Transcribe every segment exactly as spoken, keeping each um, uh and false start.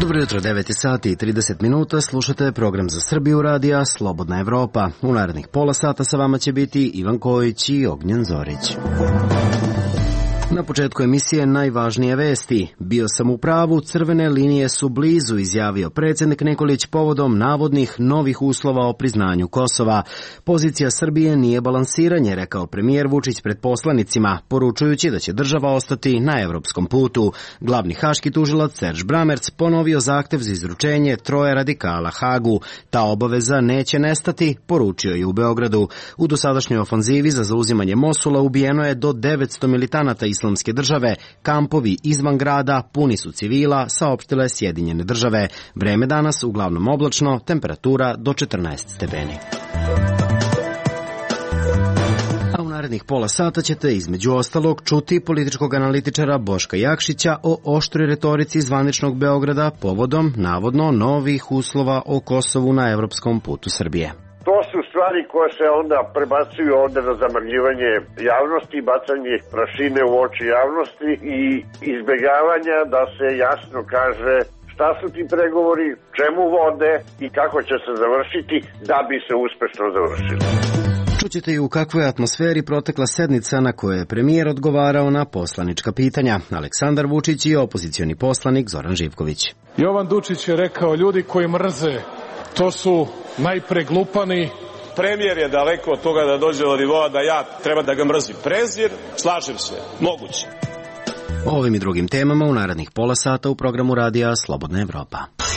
Dobro jutro, devet sati i trideset minuta, slušate program za Srbiju radija Slobodna Evropa. U narednih pola sata sa vama će biti Ivan Kojić i Ognjen Zorić. Na početku emisije najvažnije vesti. Bio sam u pravu, crvene linije su blizu, izjavio predsjednik Nikolić povodom navodnih novih uslova o priznanju Kosova. Pozicija Srbije nije balansiranje, rekao premijer Vučić pred poslanicima, poručujući da će država ostati na evropskom putu. Glavni haški tužilac Serž Bramerc ponovio zahtev za izručenje troje radikala Hagu. Ta obaveza neće nestati, poručio je u Beogradu. U dosadašnjoj ofanzivi za zauzimanje Mosula ubijeno je do devetsto militanata Islamske države, kampovi izvan grada puni su civila, saopštile Sjedinjene države. Vreme danas uglavnom oblačno, temperatura do četrnaest stepeni. A u narednih pola sata ćete između ostalog čuti političkog analitičara Boška Jakšića o oštroj retorici zvaničnog Beograda povodom navodno novih uslova o Kosovu na evropskom putu Srbije. To su stvari koje se onda prebacuju ovde na zamagljivanje javnosti, bacanje prašine u oči javnosti i izbjegavanja da se jasno kaže šta su ti pregovori, čemu vode i kako će se završiti da bi se uspešno završili. Čućete i u kakvoj atmosferi protekla sednica na kojoj je premijer odgovarao na poslanička pitanja. Aleksandar Vučić i opozicioni poslanik Zoran Živković. Jovan Dučić je rekao, ljudi koji mrze, to su najpre glupani. Premijer je daleko od toga da dođe do nivoa da ja treba da ga mrzim. Prezir, slažem se, moguće. O ovim i drugim temama u narednih pola sata u programu radija Slobodna Evropa.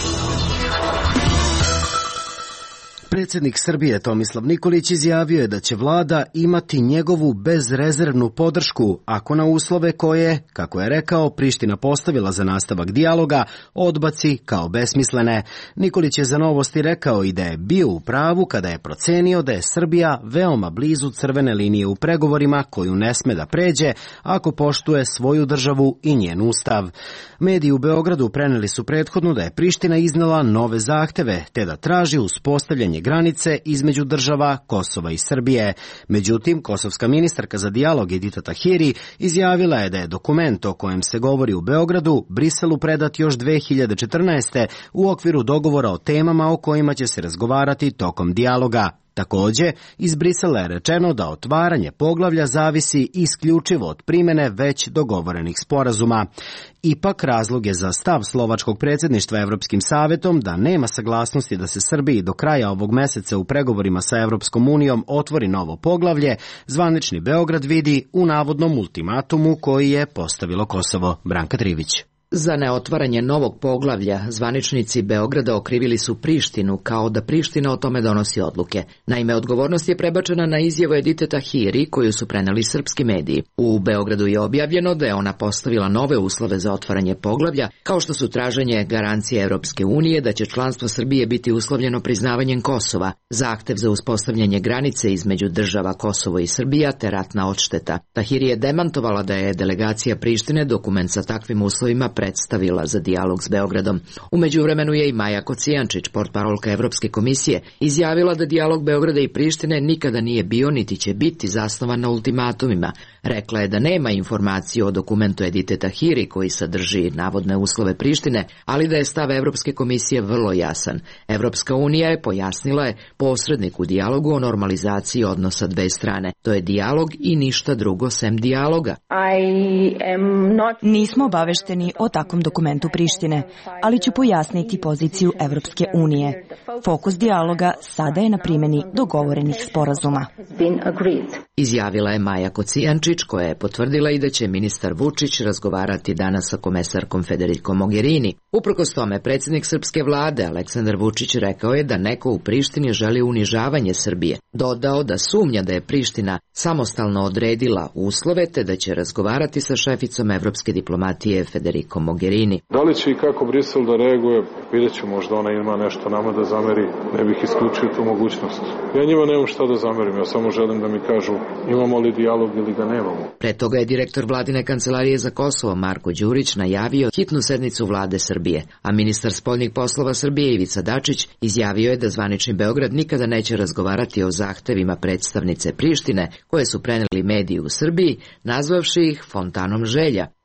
Predsjednik Srbije Tomislav Nikolić izjavio je da će vlada imati njegovu bezrezervnu podršku ako na uslove koje, kako je rekao, Priština postavila za nastavak dijaloga, odbaci kao besmislene. Nikolić je za Novosti rekao i da je bio u pravu kada je procenio da je Srbija veoma blizu crvene linije u pregovorima koju ne sme da pređe ako poštuje svoju državu i njen ustav. Mediji u Beogradu preneli su prethodno da je Priština iznela nove zahteve te da traži uspostavljanje granice između država Kosova i Srbije. Međutim, kosovska ministarka za dijalog Edita Tahiri izjavila je da je dokument o kojem se govori u Beogradu Briselu predat još dve hiljade četrnaeste. u okviru dogovora o temama o kojima će se razgovarati tokom dijaloga. Takođe, iz Brisela je rečeno da otvaranje poglavlja zavisi isključivo od primene već dogovorenih sporazuma. Ipak, razlog je za stav slovačkog predsjedništva Evropskim savetom da nema saglasnosti da se Srbiji do kraja ovog meseca u pregovorima sa Evropskom unijom otvori novo poglavlje, zvanični Beograd vidi u navodnom ultimatumu koji je postavilo Kosovo. Branka Trivić. Za neotvaranje novog poglavlja zvaničnici Beograda okrivili su Prištinu kao da Priština o tome donosi odluke. Naime, odgovornost je prebačena na izjavu Edite Tahiri koju su preneli srpski mediji. U Beogradu je objavljeno da je ona postavila nove uslove za otvaranje poglavlja, kao što su traženje garancije Evropske unije da će članstvo Srbije biti uslovljeno priznavanjem Kosova, zahtev za uspostavljanje granice između država Kosovo i Srbija te ratna odšteta. Tahiri je demantovala da je delegacija Prištine dokument sa takvim uslovima predstavila za dijalog s Beogradom. U međuvremenu je i Maja Kocijančić, portparolka Evropske komisije, izjavila da dijalog Beograda i Prištine nikada nije bio niti će biti zasnovan na ultimatumima. Rekla je da nema informaciju o dokumentu Edite Tahiri koji sadrži navodne uslove Prištine, ali da je stav Evropske komisije vrlo jasan. Evropska unija je, pojasnila je, posrednik u dijalogu o normalizaciji odnosa dve strane. To je dijalog i ništa drugo sem dijaloga. Not... Nismo obavešteni o takvom dokumentu Prištine, ali ću pojasniti poziciju Evropske unije. Fokus dijaloga sada je na primjeni dogovorenih sporazuma. Izjavila je Maja Kocijančić, koja je potvrdila i da će ministar Vučić razgovarati danas sa komesarkom Federico Mogherini. Uprkos tome, predsjednik srpske vlade Aleksandar Vučić rekao je da neko u Prištini želi unižavanje Srbije. Dodao da sumnja da je Priština samostalno odredila uslove te da će razgovarati sa šeficom evropske diplomatije Federico Mogherini. Da li će i kako Brisel da reaguje, vidjet ću, možda ona ima nešto nama da zameri, ne bih isključio tu mogućnost. Ja njima nemam šta da zamerim, ja samo želim da mi kažu imamo li dijalog ili ga nemamo. Pre toga je direktor vladine kancelarije za Kosovo Marko Đurić najavio hitnu sednicu vlade Srbije, a ministar spoljnih poslova Srbije Ivica Dačić izjavio je da zvanični Beograd nikada neće razgovarati o zahtevima predstavnice Prištine koje su preneli mediji u Srbiji, nazvavši ih fontanom želja.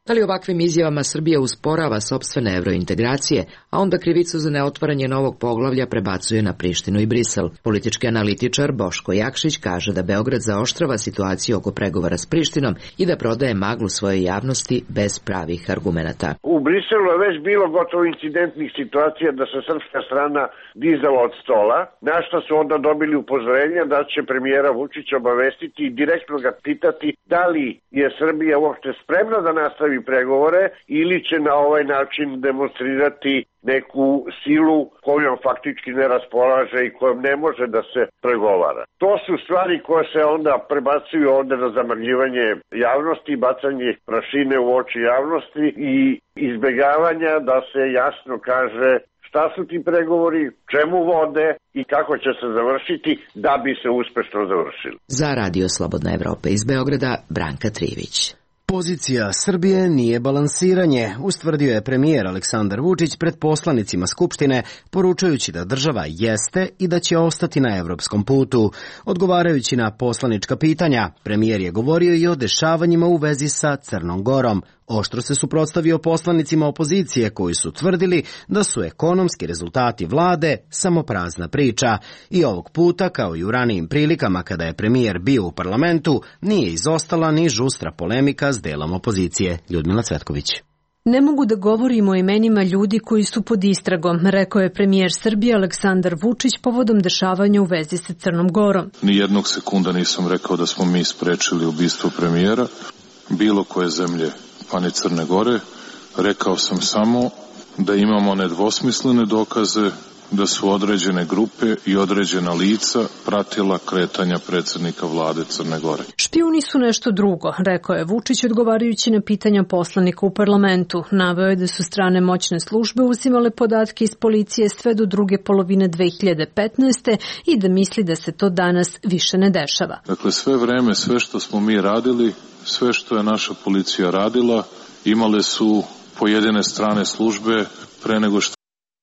Da li ovakvim izjavama Srbija usporava sopstvene evrointegracije, a onda krivicu za neotvaranje novog poglavlja prebacuje na Prištinu i Brisel? Politički analitičar Boško Jakšić kaže da Beograd zaoštrava situaciju oko pregovora s Prištinom i da prodaje maglu svojoj javnosti bez pravih argumenata. U Briselu je već bilo gotovo incidentnih situacija da se srpska strana dizala od stola, na što su onda dobili upozorenja da će premijera Vučića obavestiti i direktno ga pitati da li je Srbija uopšte spremna da nastavi pregovore ili će na ovaj način demonstrirati neku silu kojom faktički ne raspolaže i kojom ne može da se pregovara. To su stvari koje se onda prebacuju ovde na zamagljivanje javnosti, bacanje prašine u oči javnosti i izbegavanja da se jasno kaže šta su ti pregovori, čemu vode i kako će se završiti da bi se uspešno završili. Za Radio Slobodna Evropa iz Beograda, Branka Trivić. Pozicija Srbije nije balansiranje, ustvrdio je premijer Aleksandar Vučić pred poslanicima Skupštine, poručujući da država jeste i da će ostati na evropskom putu. Odgovarajući na poslanička pitanja, premijer je govorio i o dešavanjima u vezi sa Crnom Gorom. Oštro se suprotstavio poslanicima opozicije koji su tvrdili da su ekonomski rezultati vlade samo prazna priča. I ovog puta, kao i u ranijim prilikama kada je premijer bio u parlamentu, nije izostala ni žustra polemika s delom opozicije. Ljudmila Cvetković. Ne mogu da govorim o imenima ljudi koji su pod istragom, rekao je premijer Srbije Aleksandar Vučić povodom dešavanja u vezi sa Crnom Gorom. Nijednog sekunda nisam rekao da smo mi sprečili ubistvo premijera bilo koje zemlje, pa ni Crne Gore. Rekao sam samo da imamo nedvosmislene dokaze da su određene grupe i određena lica pratila kretanja predsjednika vlade Crne Gore. Špijuni su nešto drugo, rekao je Vučić odgovarajući na pitanja poslanika u parlamentu. Naveo je da su strane moćne službe uzimale podatke iz policije sve do druge polovine dve hiljade petnaeste. i da misli da se to danas više ne dešava. Dakle, sve vreme, sve što smo mi radili, sve što je naša policija radila, imale su pojedine strane službe pre nego što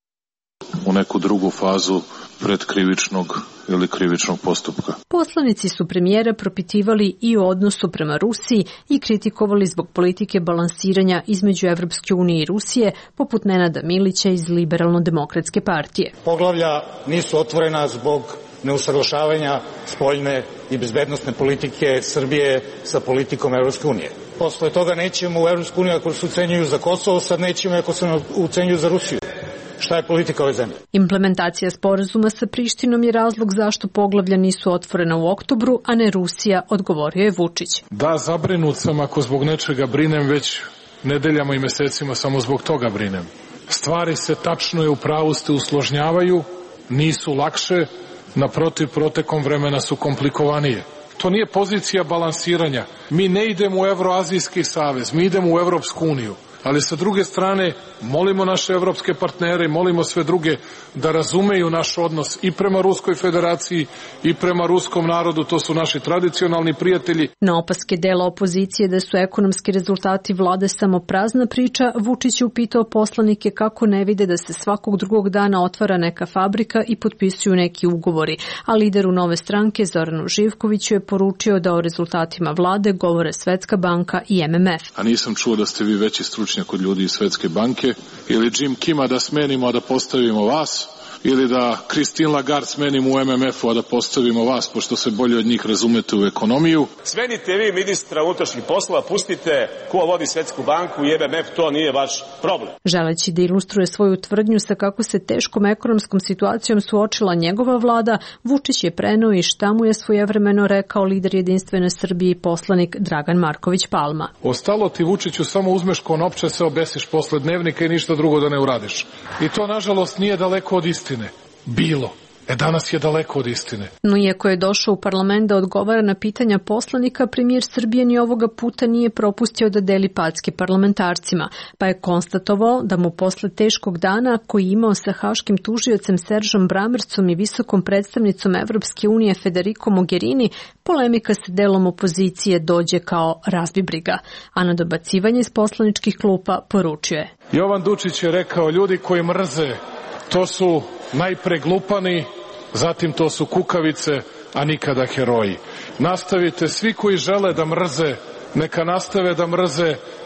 u neku drugu fazu predkrivičnog ili krivičnog postupka. Poslanici su premijera propitivali i o odnosu prema Rusiji i kritikovali zbog politike balansiranja između Evropske unije i Rusije, poput Nenada Milića iz Liberalno-demokratske partije. Poglavlja nisu otvorena zbog neusaglašavanja spoljne i bezbednosne politike Srbije sa politikom Evropske unije. Posle toga nećemo u Evropsku uniju ako se ucenjuju za Kosovo, sad nećemo ako se ucenjuju za Rusiju. Šta je politika ove zemlje? Implementacija sporazuma sa Prištinom je razlog zašto poglavlja nisu otvorena u oktobru, a ne Rusija, odgovorio je Vučić. Da, zabrinut sam ako zbog nečega brinem, već nedeljama i mesecima samo zbog toga brinem. Stvari se tačno i u pravu ste usložnjavaju, nisu lakše, naprotiv protekom vremena su komplikovanije. To nije pozicija balansiranja. Mi ne idemo u Evroazijski savez, mi idemo u Evropsku uniju. Ali sa druge strane, molimo naše evropske partnere, molimo sve druge da razumeju naš odnos i prema Ruskoj federaciji i prema ruskom narodu, to su naši tradicionalni prijatelji. Na opaske dela opozicije da su ekonomski rezultati vlade samo prazna priča, Vučić je upitao poslanike kako ne vide da se svakog drugog dana otvara neka fabrika i potpisuju neki ugovori, a lideru Nove stranke Zoranu Živkoviću je poručio da o rezultatima vlade govore Svetska banka i M M F. A nisam čuo da ste vi veći stručnjak kod ljudi iz Svetske banke, ili Jim Kima da smenimo, a da postavimo vas, ili da Christine Lagarde smenimo u M M F-u, a da postavimo vas, pošto se bolje od njih razumete u ekonomiju. Smenite vi ministra unutrašnjih poslova, pustite ko vodi Svetsku banku i M M F, to nije vaš problem. Želeći da ilustruje svoju tvrdnju sa kako se teškom ekonomskom situacijom suočila njegova vlada, Vučić je preneo i šta mu je svojevremeno rekao lider Jedinstvene Srbije i poslanik Dragan Marković Palma. Ostalo ti, Vučiću, samo uzmeš konopče, se obesiš posle dnevnika i ništa drugo da ne uradiš. I to, nažalost, nije daleko od istine. Bilo. E danas je daleko od istine. No iako je došao u parlament da odgovara na pitanja poslanika, premijer Srbije ni ovoga puta nije propustio da deli packe parlamentarcima, pa je konstatovao da mu posle teškog dana koji je imao sa haškim tužiocem Seržom Bramercom i visokom predstavnicom Evropske unije Federico Mogherini, polemika sa delom opozicije dođe kao razbibriga, a na dobacivanje iz poslaničkih klupa poručio je. Jovan Dučić je rekao, ljudi koji mrze, to su najpre glupani, zatim to su kukavice, a nikada heroji. Nastavite, svi koji žele da mrze, neka nastave da mrze,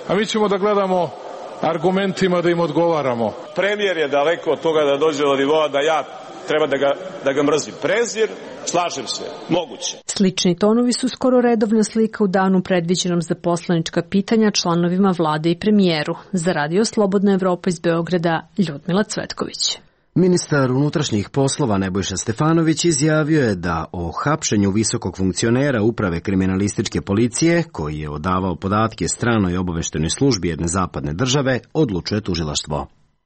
A mi ćemo da gledamo argumentima da im odgovaramo. Premijer je daleko od toga da dođe do nivoa da ja treba da ga, da ga mrzim. Prezir, slažem se, moguće. Slični tonovi su skoro redovna slika u danu predviđenom za poslanička pitanja članovima vlade i premijeru. Za Radio Slobodna Evropa iz Beograda, Ljudmila Cvetković. Ministar unutrašnjih poslova Nebojša Stefanović izjavio je da o hapšenju visokog funkcionera Uprave kriminalističke policije, koji je odavao podatke stranoj obaveštenoj službi jedne zapadne države, odlučuje tužilaštvo.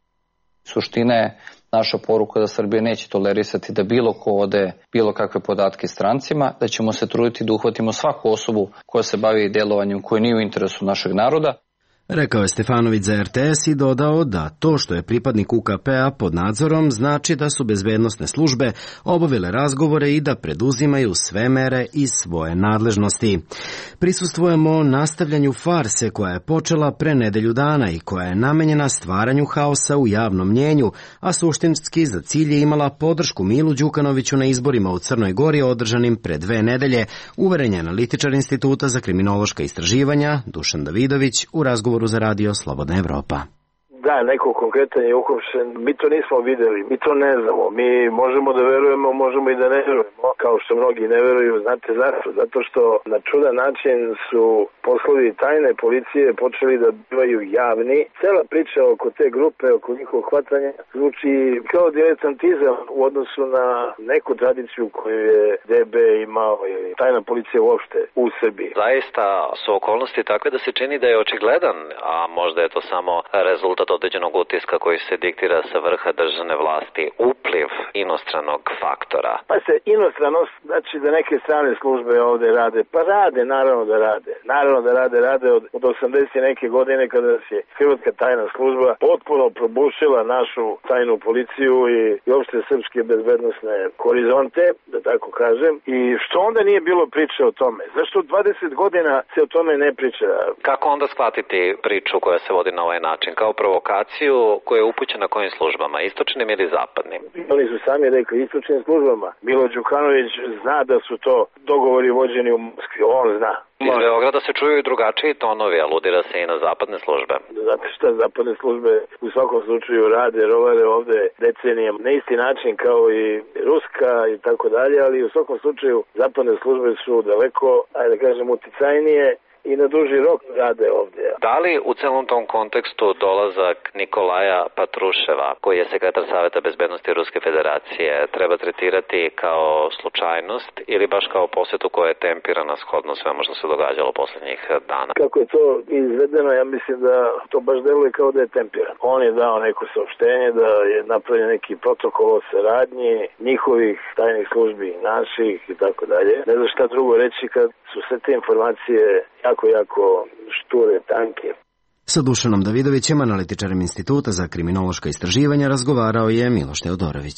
Suština je naša poruka da Srbija neće tolerisati da bilo ko ode bilo kakve podatke strancima, da ćemo se truditi da uhvatimo svaku osobu koja se bavi delovanjem koje nije u interesu našeg naroda. Rekao je Stefanović za er te es i dodao da to što je pripadnik u ka pe a pod nadzorom znači da su bezbednosne službe obavile razgovore i da preduzimaju sve mere iz svoje nadležnosti. Prisustvujemo nastavljanju farse koja je počela pre nedelju dana i koja je namenjena stvaranju haosa u javnom mnjenju, a suštinski za cilj je imala podršku Milu Đukanoviću na izborima u Crnoj Gori održanim pre dve nedelje, uveren je analitičar Instituta za kriminološka istraživanja Dušan Davidović u razgovoru za Radio Slobodna Evropa. Da, neko konkretan je uhapšen, mi to nismo videli, mi to ne znamo, mi možemo da verujemo, možemo i da ne verujemo, kao što mnogi ne veruju, znate zašto? Zato što na čudan način su poslovi tajne policije počeli da bivaju javni. Cela priča oko te grupe, oko njihovog hvatanja, zvuči kao diletantizam u odnosu na neku tradiciju koju je de be imao i tajna policija uopšte u Srbiji. Zaista su okolnosti takve da se čini da je očigledan, a možda je to samo rezultat određenog utiska koji se diktira sa vrha državne vlasti, upliv inostranog faktora. Pa se inostranost, znači da neke strane službe ovde rade, pa rade, naravno da rade. Naravno da rade, rade od, od osamdeset neke godine kada se hrvatska tajna služba potpuno probušila našu tajnu policiju i, i opšte srpske bezbednosne horizonte, da tako kažem. I što onda nije bilo priče o tome? Zašto dvadeset godina se o tome ne priča? Kako onda shvatiti priču koja se vodi na ovaj način? Kao provokaciju koja je upućena kojim službama, istočnim ili zapadnim? Oni su sami rekli istočnim službama. Milo Đukanović zna da su to dogovori vođeni u Moskvi, on zna. Iz Beograda se čuju i drugačiji tonovi, aludira se i na zapadne službe. Znate šta, zapadne službe u svakom slučaju rade, rovare ovde decenijama na isti način kao i ruska i tako dalje, ali u svakom slučaju zapadne službe su daleko, ajde da kažem, uticajnije i na duži rok rade ovdje. Da li u celom tom kontekstu dolazak Nikolaja Patruševa, koji je sekretar Saveta bezbednosti Ruske federacije, treba tretirati kao slučajnost ili baš kao posjetu koja je tempirana shodno svemu što se događalo poslednjih dana? Kako je to izvedeno, ja mislim da to baš deluje kao da je tempirano. On je dao neko saopštenje da je napravljen neki protokol o saradnji njihovih tajnih službi, naših i tako dalje. Ne znam šta drugo reći kad su sve te informacije jako, jako šture, tanke. Sa Dušanom Davidovićem, analitičarem Instituta za kriminološka istraživanja, razgovarao je Miloš Teodorović.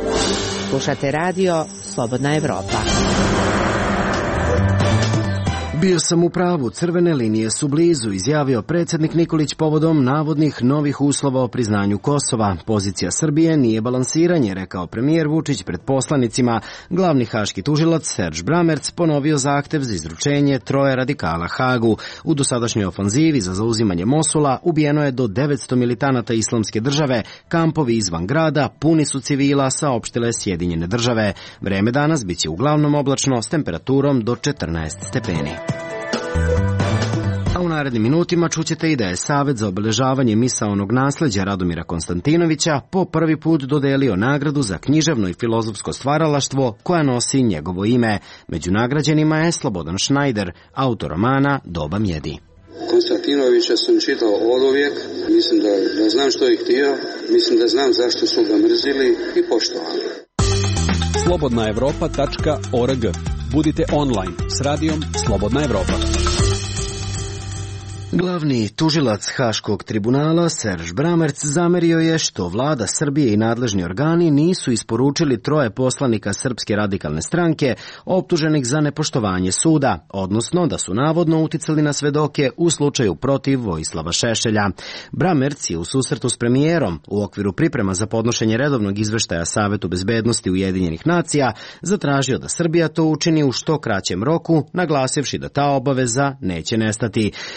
Slušate radio Slobodna Evropa. Bio sam u pravu, crvene linije su blizu, izjavio predsjednik Nikolić povodom navodnih novih uslova o priznanju Kosova. Pozicija Srbije nije balansiranje, rekao premijer Vučić pred poslanicima. Glavni haški tužilac Serge Bramerc ponovio zahtev za izručenje troje radikala Hagu. U dosadašnjoj ofanzivi za zauzimanje Mosula ubijeno je do devetsto militanata islamske države. Kampovi izvan grada puni su civila, saopštile Sjedinjene države. Vreme danas biće uglavnom oblačno s temperaturom do četrnaest stepeni. A u narednim minutima čućete i da je Savet za obeležavanje misaonog nasleđa Radomira Konstantinovića po prvi put dodelio nagradu za književno i filozofsko stvaralaštvo koja nosi njegovo ime. Među nagrađenima je Slobodan Šnajder, autor romana Doba mjedi. Konstantinovića sam čitao oduvijek, mislim da, da znam što je htio, mislim da znam zašto su ga mrzili i poštovali. slobodna evropa tačka org. Budite online s radijom Slobodna Evropa. Glavni tužilac Haškog tribunala Serge Bramerc zamerio je što vlada Srbije i nadležni organi nisu isporučili troje poslanika Srpske radikalne stranke optuženih za nepoštovanje suda, odnosno da su navodno uticali na svedoke u slučaju protiv Vojislava Šešelja. Bramerc je u susretu s premijerom u okviru priprema za podnošenje redovnog izveštaja Savetu bezbednosti Ujedinjenih nacija zatražio da Srbija to učini u što kraćem roku, naglasivši da ta obaveza neće nestati. A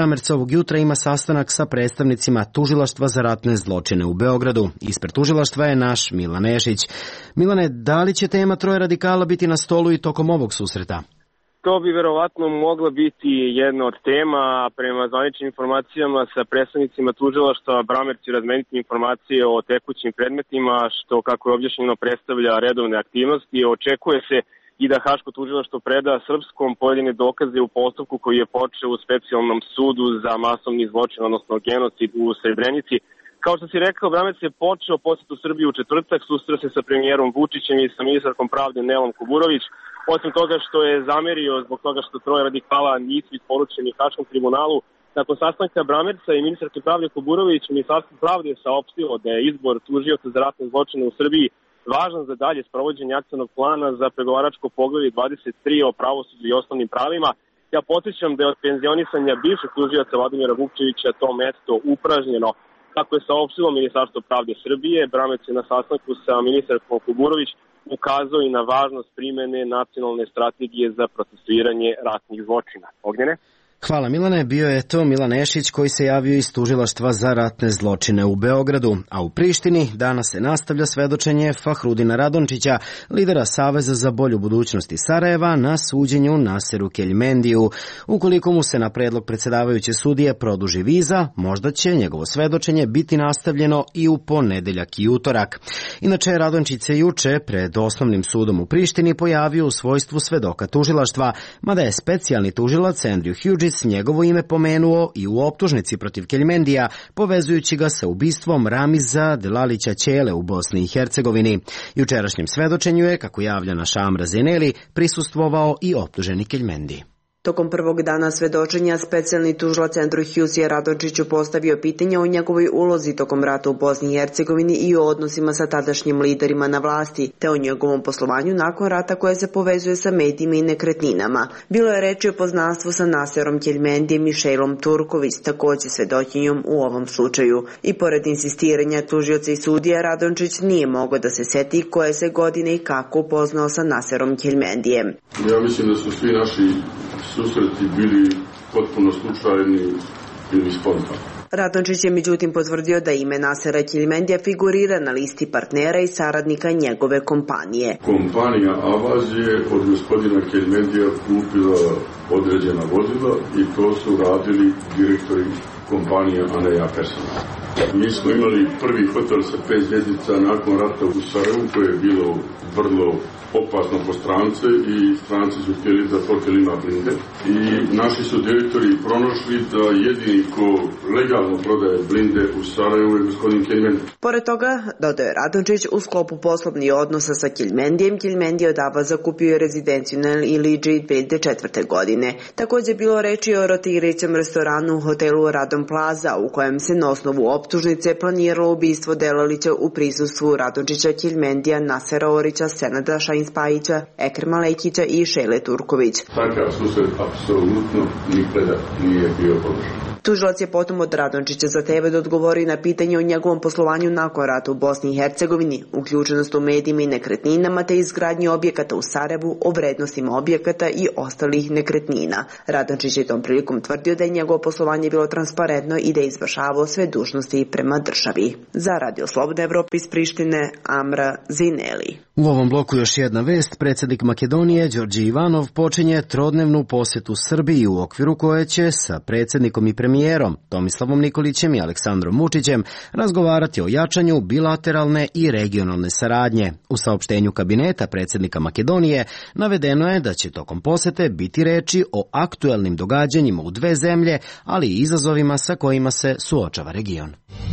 Bramerc ovog jutra ima sastanak sa predstavnicima Tužilaštva za ratne zločine u Beogradu. Ispred tužilaštva je naš Milan Nešić. Milane, da li će tema troje radikala biti na stolu i tokom ovog susreta? To bi verovatno mogla biti jedna od tema, a prema zvaničnim informacijama sa predstavnicima tužilaštva Bramerc će razmeniti informacije o tekućim predmetima, što, kako je objašnjeno, predstavlja redovne aktivnosti. Očekuje se i da Haško tužilaštvo preda srpskom pojedine dokaze u postupku koji je počeo u specijalnom sudu za masovni zločin, odnosno genocid u Srebrenici. Kao što si rekao, Bramerc je počeo posjetu Srbije u četvrtak, susreo se sa premijerom Vučićem i sa ministarkom pravde Nelom Kuburović. Osim toga što je zamerio zbog toga što troje radikala nisu isporučeni Haškom tribunalu, nakon sastanka Bramerca i ministarke pravde Kuburović, Ministarstvo pravde je saopštilo da je izbor tužioca za ratne zločine u Srbiji važan za dalje sprovođenje akcionog plana za pregovaračko poglavlje dvadeset tri o pravosuđu i osnovnim pravima. Ja podsjećam da je od penzionisanja bivšeg tužioca Vladimira Vukčevića to mesto upražnjeno. Kako je saopštilo Ministarstvo pravde Srbije, Bramerc je na sastanku sa ministarkom Kuburović ukazao i na važnost primene nacionalne strategije za procesuiranje ratnih zločina. Ognjene? Hvala Milane, bio je to Milan Nešić koji se javio iz Tužilaštva za ratne zločine u Beogradu, a u Prištini danas se nastavlja svedočenje Fahrudina Radončića, lidera Saveza za bolju budućnost iz Sarajeva, na suđenju Naseru Keljmendiju. Ukoliko mu se na predlog predsjedavajuće sudije produži viza, možda će njegovo svedočenje biti nastavljeno i u ponedeljak i utorak. Inače, Radončić se juče pred osnovnim sudom u Prištini pojavio u svojstvu svedoka tužilaštva, mada je specijalni tužilac Andrew Hughes njegovo ime pomenuo i u optužnici protiv Keljmendija, povezujući ga sa ubistvom Ramiza Delalića Ćele u Bosni i Hercegovini. Jučerašnjem svedočenju je, kako javlja naša Amra Zeneli, prisustvovao i optuženi Keljmendi. Tokom prvog dana svedočenja, specijalni tužilac Andrew Hughes je Radončiću postavio pitanje o njegovoj ulozi tokom rata u Bosni i Hercegovini i o odnosima sa tadašnjim liderima na vlasti, te o njegovom poslovanju nakon rata koje se povezuje sa medijima i nekretninama. Bilo je reči o poznanstvu sa Naserom Keljmendijem i Šejlom Turković, također svedočenjom u ovom slučaju. I pored insistiranja tužioca i sudija, Radončić nije mogao da se seti koje se godine i kako upoznao sa Naserom Keljmendijem. Ja mislim da su svi naši susreti bili potpuno slučajni ili spontani. Radončić je međutim potvrdio da ime Nasera Keljmendija figurira na listi partnera i saradnika njegove kompanije. Kompanija Avaz je od gospodina Keljmendija kupila određena vozila i to su radili direktori kompanije, a ne ja personalno. Mi smo imali prvi hotel sa pet zvjezdica nakon rata u Sarajevu, koje je bilo vrlo opasno po strance i stranci su htjeli da hotel ima blinde. I naši su direktori pronašli da jedini ko legalno prodaje blinde u Sarajevu je gospodin Keljmendi. Pored toga, dodao je Radončić, u sklopu poslovnih odnosa sa Keljmendijem, Keljmendija od Avaza kupio je rezidenciju na Iliđi dvije hiljade četvrte. godine. Također je bilo reči o rotirajućem restoranu u hotelu Radom Plaza, u kojem se na osnovu optužnice planiralo ubistvo Delalića u prisustvu Radončića, Keljmendija, Nasera Orića, Senada Šajnspajića, Ekrema Lekića i Šejle Turković. Takav susret apsolutno nikada nije bio podržan. Tužilac je potom od Radončića zahtevao da odgovori na pitanje o njegovom poslovanju nakon rata u Bosni i Hercegovini, uključenost u medijima i nekretninama te izgradnji objekata u Sarajevu, o vrednostima objekata i ostalih nekretnina. Radončić je tom prilikom tvrdio da je njegovo poslovanje bilo transparentno i da je izvršavao sve dužnosti prema državi. Za Radio Slobodna Evropa iz Prištine, Amra Zineli. U ovom bloku još jedna vest. Predsjednik Makedonije Đorđe Ivanov počinje trodnevnu posjetu Srbiji, u okviru koje će sa predsjednikom i premijerom Tomislavom Nikolićem i Aleksandrom Vučićem razgovarati o jačanju bilateralne i regionalne saradnje. U saopštenju kabineta predsjednika Makedonije navedeno je da će tokom posete biti reči o aktuelnim događanjima u dve zemlje, ali i izazovima sa kojima se suočava region.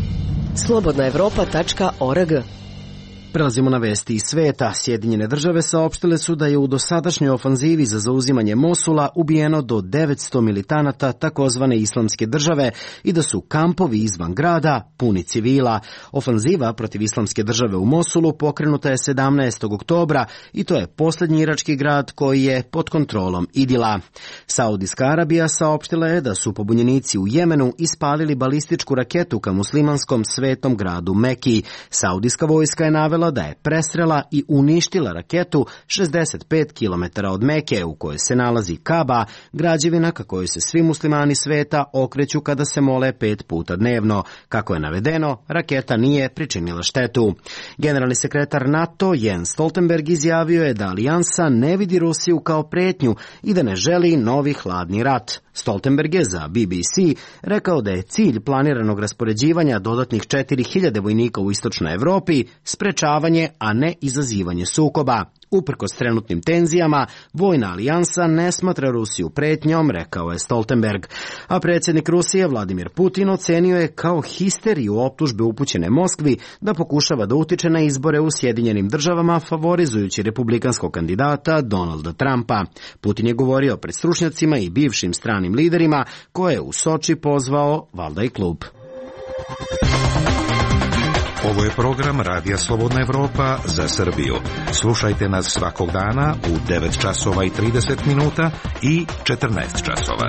slobodna evropa tačka org. Prelazimo na vesti iz sveta. Sjedinjene države saopštile su da je u dosadašnjoj ofanzivi za zauzimanje Mosula ubijeno do devetsto militanata takozvane islamske države i da su kampovi izvan grada puni civila. Ofanziva protiv islamske države u Mosulu pokrenuta je sedamnaestog oktobra i to je posljednji irački grad koji je pod kontrolom Idila. Saudijska Arabija saopštila je da su pobunjenici u Jemenu ispalili balističku raketu ka muslimanskom svetom gradu Meki. Saudijska vojska je navela izjavila da je presrela i uništila raketu šezdeset pet kilometara od Meke u kojoj se nalazi Kaba, građevina ka kojoj se svi muslimani sveta okreću kada se mole pet puta dnevno. Kako je navedeno, raketa nije pričinila štetu. Generalni sekretar NATO Jens Stoltenberg izjavio je da alijansa ne vidi Rusiju kao pretnju i da ne želi novi hladni rat. Stoltenberg je za B B C rekao da je cilj planiranog raspoređivanja dodatnih četiri hiljade vojnika u istočnoj Evropi sprečavanje, a ne izazivanje sukoba. Uprkos trenutnim tenzijama, vojna alijansa ne smatra Rusiju pretnjom, rekao je Stoltenberg. A predsjednik Rusije Vladimir Putin ocenio je kao histeriju optužbe upućene Moskvi da pokušava da utiče na izbore u Sjedinjenim državama favorizujući republikanskog kandidata Donalda Trumpa. Putin je govorio pred stručnjacima i bivšim stranim liderima koje je u Soči pozvao Valdaj klub. Ovo je program Radija Slobodna Evropa za Srbiju. Slušajte nas svakog dana u devet časova i trideset minuta i četrnaest časova.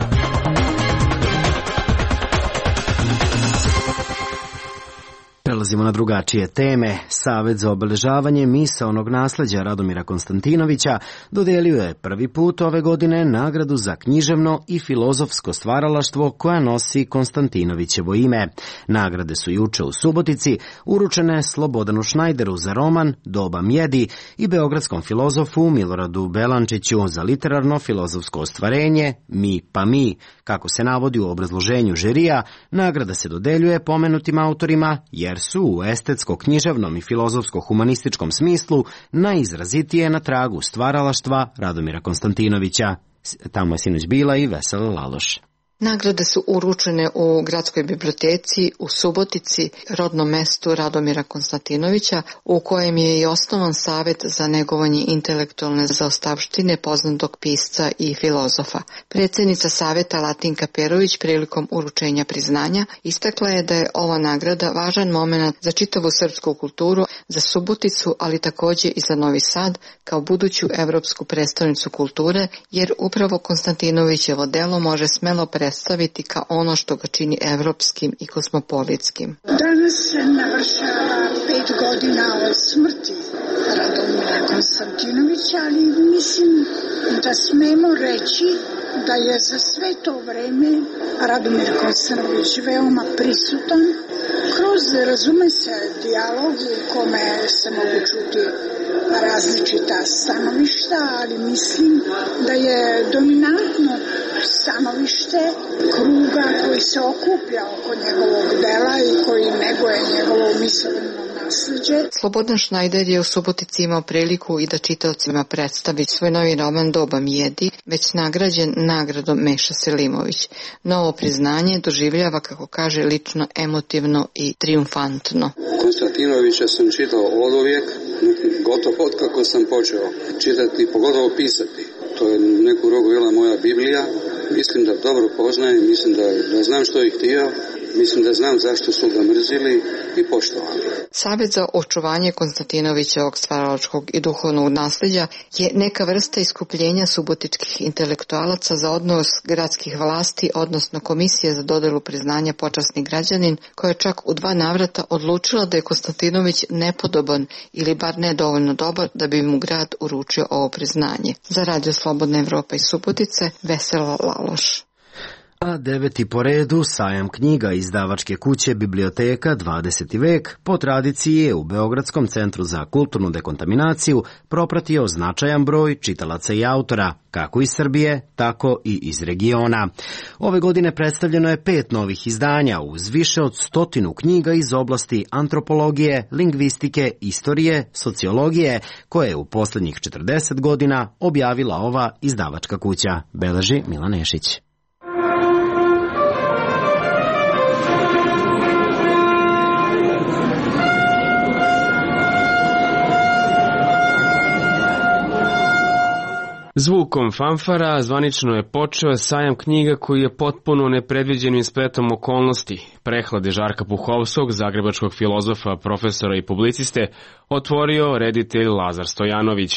Prelazimo na drugačije teme. Savet za obeležavanje misaonog nasleđa Radomira Konstantinovića dodelio je prvi put ove godine nagradu za književno i filozofsko stvaralaštvo koja nosi Konstantinovićevo ime. Nagrade su juče u Subotici uručene Slobodanu Šnajderu za roman Doba mjedi i beogradskom filozofu Miloradu Belančiću za literarno-filozofsko ostvarenje Mi pa mi. Kako se navodi u obrazloženju žirija, nagrada se dodeljuje pomenutim autorima jer su u estetsko-književnom i filozofsko-humanističkom smislu najizrazitije na tragu stvaralaštva Radomira Konstantinovića. Tamo je sinoć bila i Vesela Laloš. Nagrade su uručene u Gradskoj biblioteci u Subotici, rodnom mestu Radomira Konstantinovića, u kojem je i osnovan Savet za negovanje intelektualne zaostavštine poznatog pisca i filozofa. Predsjednica Saveta Latinka Perović prilikom uručenja priznanja istakla je da je ova nagrada važan moment za čitavu srpsku kulturu, za Suboticu, ali također i za Novi Sad kao buduću evropsku prestonicu kulture, jer upravo Konstantinovićevo delo može smelo predstaviti staviti kao ono što ga čini evropskim i kosmopolitskim. Danas se navršava pet godina od smrti Radomira Konstantinovića, ali mislim da smemo reći da je za sve to vreme Radomir Konstantinović veoma prisutan kroz, razume se, dijalog u kome se mogu čuti različita stanovišta, ali mislim da je dominantno stanovište kruga koji se okuplja oko njegovog dela i koji neguje njegovo misaljeno nasleđe. Slobodan Šnajder je u Subotici imao priliku i da čitaocima predstavi svoj novi roman Doba mjedi, već nagrađen nagradom Meša Selimović. Novo priznanje doživljava, kako kaže, lično emotivno i triumfantno. Konstantinovića sam čitao od uvijek, gotovo od kako sam počeo čitati, pogotovo pisati. To je neku rogu bila moja Biblija. Mislim da dobro poznajem, mislim da, da znam što je htio, mislim da znam zašto su ga mrzili i poštovali. Savet za očuvanje Konstantinovićevog stvaralačkog i duhovnog nasljeđa je neka vrsta iskupljenja subotičkih intelektualaca za odnos gradskih vlasti, odnosno Komisije za dodelu priznanja počasni građanin, koja je čak u dva navrata odlučila da je Konstantinović nepodoban ili bar ne dovoljno dobar da bi mu grad uručio ovo priznanje. Za Radio Slobodna Evropa iz Subotice, Vesela Laloš. A deveti po redu sajam knjiga izdavačke kuće Biblioteka dvadeseti vek po tradiciji je u Beogradskom centru za kulturnu dekontaminaciju propratio značajan broj čitalaca i autora, kako iz Srbije, tako i iz regiona. Ove godine predstavljeno je pet novih izdanja uz više od stotinu knjiga iz oblasti antropologije, lingvistike, istorije, sociologije, koje je u posljednjih četrdeset godina objavila ova izdavačka kuća, beleži Milan Nešić. Zvukom fanfara zvanično je počeo sajam knjiga koji je potpuno nepredviđenim spletom okolnosti, prehlade Žarka Puhovskog, zagrebačkog filozofa, profesora i publiciste, otvorio reditelj Lazar Stojanović.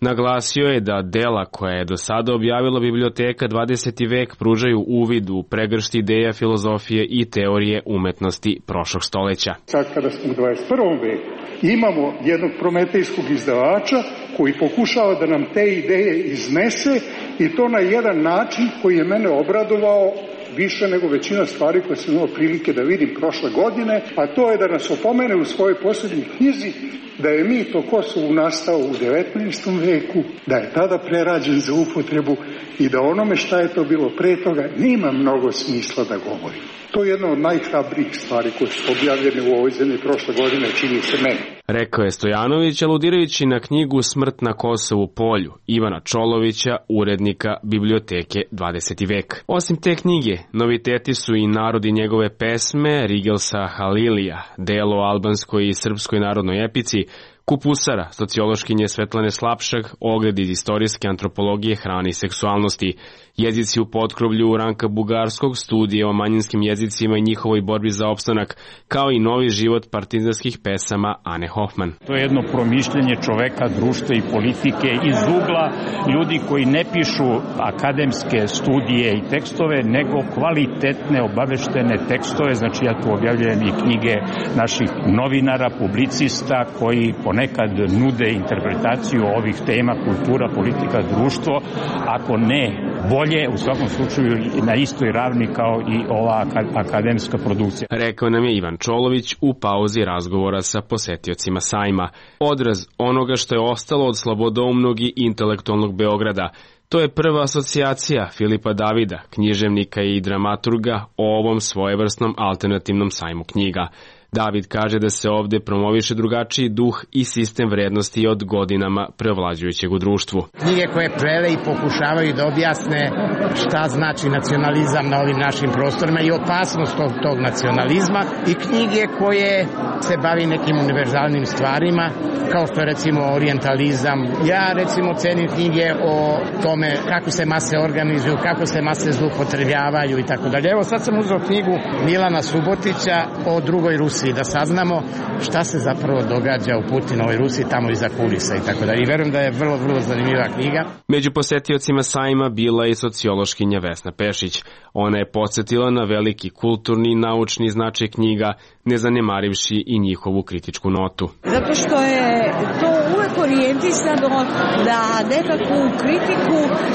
Naglasio je da dela koja je do sada objavila biblioteka dvadeseti vek pružaju uvid u pregršt ideja, filozofije i teorije umetnosti prošlog stoleća. Sad kada smo u dvadeset prvom veku imamo jednog prometejskog izdavača koji pokušava da nam te ideje iznese i to na jedan način koji je mene obradovao više nego većina stvari koje sam imao prilike da vidim prošle godine, a to je da nas opomene u svojoj posljednjoj knjizi da je mit o Kosovu nastao u devetnaestom veku, da je tada prerađen za upotrebu i da onome šta je to bilo pre toga nema mnogo smisla da govori. To je jedna od najhrabrijih stvari koje su objavljene u ovoj zemlji prošle godine, čini se meni. Rekao je Stojanović, aludirajući na knjigu Smrt na Kosovu polju Ivana Čolovića, urednika biblioteke dvadeseti vek. Osim te knjige, noviteti su i Narod i njegove pesme Rigelsa Halilija, delo o albanskoj i srpskoj narodnoj epici, Kupusara, sociološkinje Svetlane Slapšak, ogled iz istorijske antropologije hrane i seksualnosti, jezici u potkrovlju Ranka Bugarskog, studije o manjinskim jezicima i njihovoj borbi za opstanak, kao i novi život partizanskih pesama Ane Hoffman. To je jedno promišljanje čoveka, društva i politike iz ugla ljudi koji ne pišu akademske studije i tekstove, nego kvalitetne, obaveštene tekstove. Znači ja tu objavljujem i knjige naših novinara, publicista koji ponekad nude interpretaciju ovih tema, kultura, politika, društvo, ako ne bolje, u svakom slučaju na istoj ravni kao i ova akademska produkcija. Rekao nam je Ivan Čolović u pauzi razgovora sa posetiocima sajma. Odraz onoga što je ostalo od slobodoumnog i intelektualnog Beograda. To je prva asocijacija Filipa Davida, književnika i dramaturga, o ovom svojevrsnom alternativnom sajmu knjiga. David kaže da se ovde promoviše drugačiji duh i sistem vrednosti od godinama preovlađujućeg u društvu. Knjige koje žele i pokušavaju da objasne šta znači nacionalizam na ovim našim prostorima i opasnost tog, tog nacionalizma, i knjige koje se bavi nekim univerzalnim stvarima, kao što je recimo orijentalizam. Ja recimo cenim knjige o tome kako se mase organizuju, kako se mase zloupotrebljavaju i tako dalje. Evo sad sam uzeo knjigu Milana Subotića o drugoj Rusiji, da saznamo šta se zapravo događa u Putinovoj Rusiji, tamo iza kulisa i tako dalje. I verujem da je vrlo, vrlo zanimljiva knjiga. Među posetiocima sajma bila je sociološkinja Vesna Pešić. Ona je podsjetila na veliki kulturni i naučni značaj knjiga, ne zanemarivši i njihovu kritičku notu. Zato što je to uvek orijentisano na nekakvu kritiku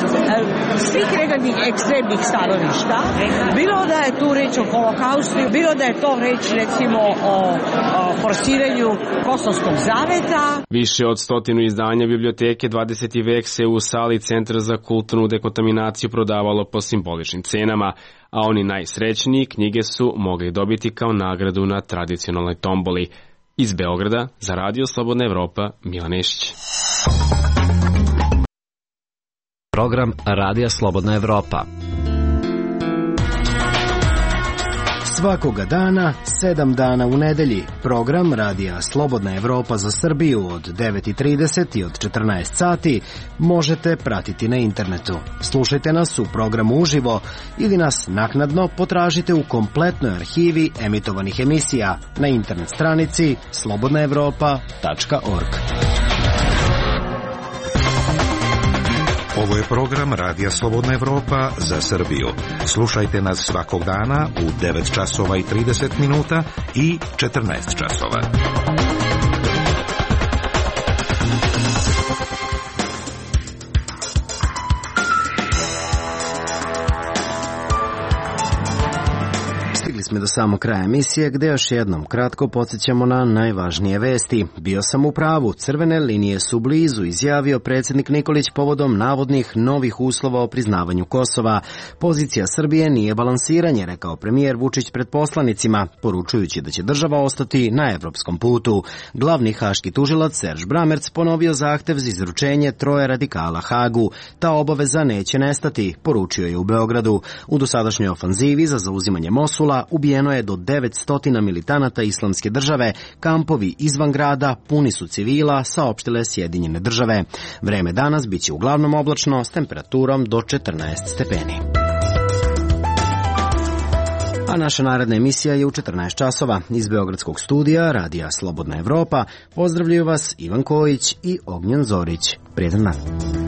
svih nekakvih ekstremnih stanovišta. Bilo da je tu reč o holokaustu, bilo da je to reč recimo o, o forsiranju Kosovskog zaveta. Više od stotinu izdanja biblioteke dvadeseti vek se u sali Centra za kulturnu dekontaminaciju prodavalo po simboličnim cenama, a oni najsrećniji knjige su mogli dobiti kao nagradu na tradicionalnoj tomboli. Iz Beograda za Radio Slobodna Evropa, Milan Nešić. Program Radija Slobodna Evropa. Svakoga dana, sedam dana u nedelji, program Radija Slobodna Evropa za Srbiju od devet i trideset i od četrnaest sati možete pratiti na internetu. Slušajte nas u programu uživo ili nas naknadno potražite u kompletnoj arhivi emitovanih emisija na internet stranici slobodna evropa tačka org. Ovo je program Radija Slobodna Evropa za Srbiju. Slušajte nas svakog dana u devet časova i trideset minuta i četrnaest časova. Stigli smo do samog kraja emisije, gde još jednom kratko podsjećamo na najvažnije vesti. Bio sam u pravu, crvene linije su blizu, izjavio predsjednik Nikolić povodom navodnih novih uslova o priznavanju Kosova. Pozicija Srbije nije balansiranje, rekao premijer Vučić pred poslanicima, poručujući da će država ostati na evropskom putu. Glavni haški tužilac Serž Bramerc ponovio zahtev za izručenje troje radikala Hagu. Ta obaveza neće nestati, poručio je u Beogradu. U dosadašnjoj ofanzivi za zauzimanje Mosula ubijeno je do devetsto militanata Islamske države, kampovi izvan grada puni su civila, saopštile Sjedinjene države. Vreme danas biće uglavnom oblačno s temperaturom do četrnaest stepeni. A naša naredna emisija je u četrnaest časova. Iz Beogradskog studija Radija Slobodna Evropa pozdravljaju vas Ivan Kojić i Ognjen Zorić. Prijetan dan.